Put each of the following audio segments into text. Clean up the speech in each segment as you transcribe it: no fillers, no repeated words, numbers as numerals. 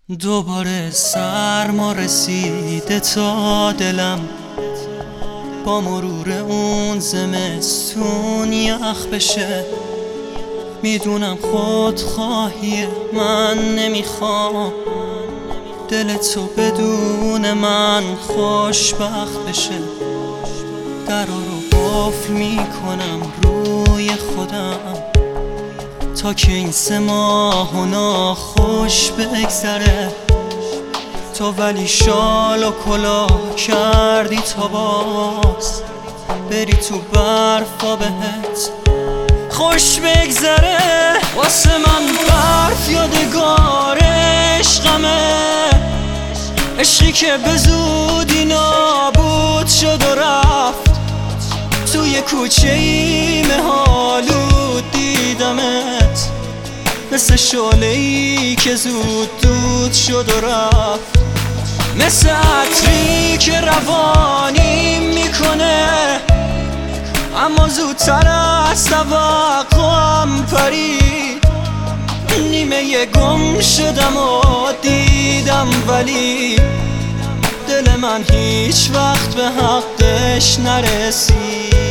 دوباره سرما رسیده تا دلم، با مرور اون زمستون یخ بشه. میدونم خودخواهی من، نمیخوام دل تو بدون من خوشبخت بشه. در رو قفل میکنم روی خودم تا که این 3 ماه و ناخوش بگذره. تو ولی شال و کلاه کردی تا باز بری تو برفا بهت خوش بگذره. واسه من برف یادگار عشقمه، عشقی که به زودی نابود شد و رفت. توی کوچه ای مه‌آلود دیدمت، مثل شعله‌ای که زود دود شد و رفت. مثل عطری که روانیم میکنه، اما زودتر از توقعم پرید. نیمه گم شدم و دیدم، ولی دل من هیچ وقت به حقش نرسید.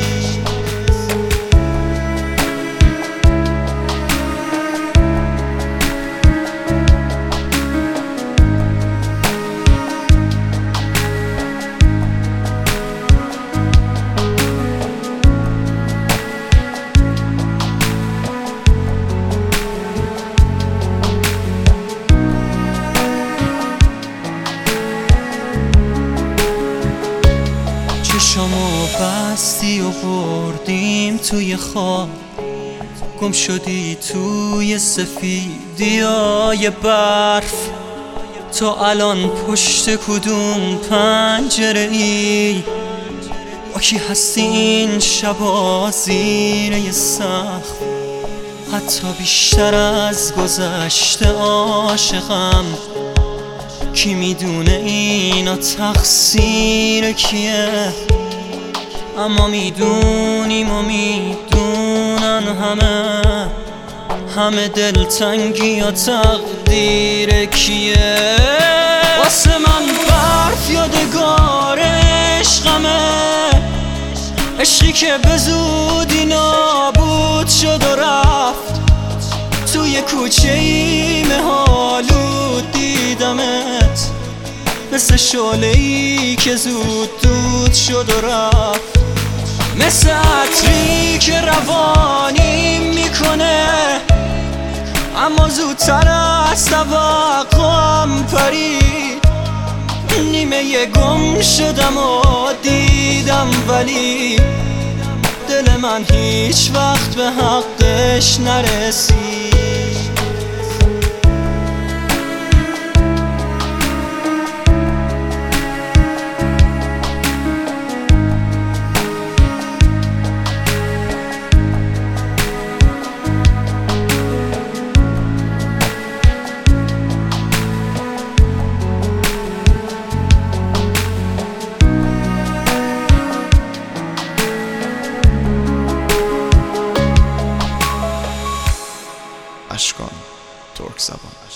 چشامو بستی و بردیم توی خواب، گم شدی توی سفیدیای برف. تو الان پشت کدوم پنجره ای؟ با کی هستی این شبا زیر یه سقف؟ حتی بیشتر از گذشته عاشقم. کی میدونه اینا تقصیر کیه؟ اما میدونیم و میدونن همه دلتنگی یا تقدیر کیه. واسه من برف یادگار عشقمه، عشقی که به زودی نابود شد و رفت. توی کوچه ای مه‌آلود دیدمت، مثل شعله‌ای که زود دود شد و رفت. مثل عطری که روانیم میکنه، اما زودتر از توقعم پرید. نیمه گم شدم و دیدم، ولی دل من هیچ وقت به حقش نرسید. اشکان ترک زبان.